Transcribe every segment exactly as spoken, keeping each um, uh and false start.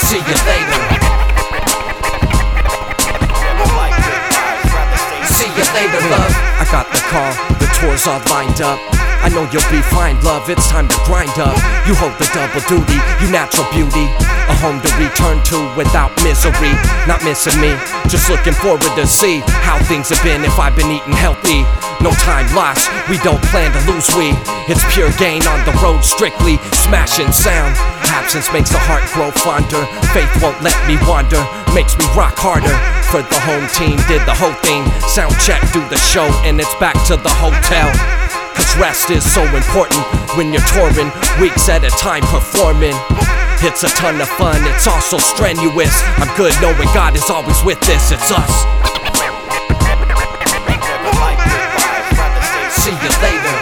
See you later. See you later, love. I got the car, the tours all lined up. I know you'll be fine, love, it's time to grind up. You hold the double duty, you natural beauty. A home to return to without misery. Not missing me, just looking forward to see how things have been if I've been eating healthy. No time lost, we don't plan to lose, we. It's pure gain on the road, strictly smashing sound. Absence makes the heart grow fonder. Faith won't let me wander, makes me rock harder. For the home team, did the whole thing. Sound check, do the show, and it's back to the hotel. Cause rest is so important when you're touring, weeks at a time performing. It's a ton of fun, it's also strenuous. I'm good knowing God is always with us, it's us. See you later.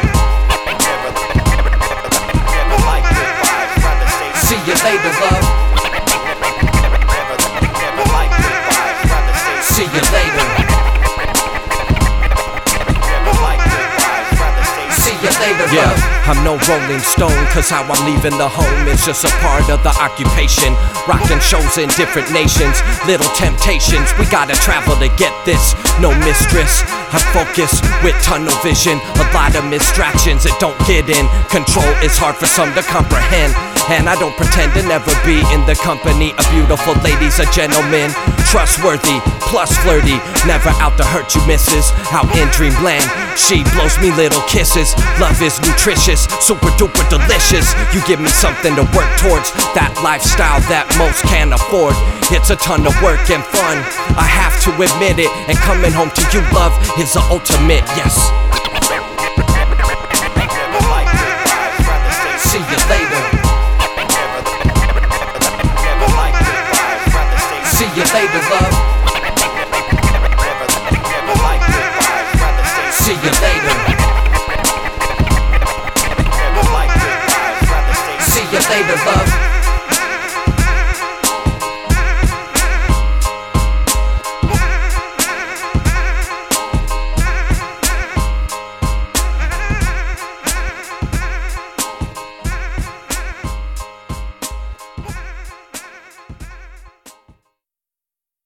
See you later, love. See you later. Yeah, I'm no Rolling Stone, cause how I'm leaving the home is just a part of the occupation. Rocking shows in different nations, little temptations. We gotta travel to get this, no mistress. I'm focused with tunnel vision, a lot of distractions that don't get in control. It's hard for some to comprehend, and I don't pretend to never be in the company of beautiful ladies, a gentleman. Trustworthy, plus flirty, never out to hurt you, missus. Out in dreamland, she blows me little kisses. Love is nutritious, super duper delicious. You give me something to work towards, that lifestyle that most can't afford. It's a ton of work and fun, I have to admit it. And coming home to you, love, is the ultimate, yes. See you later. See you later, love. See you later. See you later, love.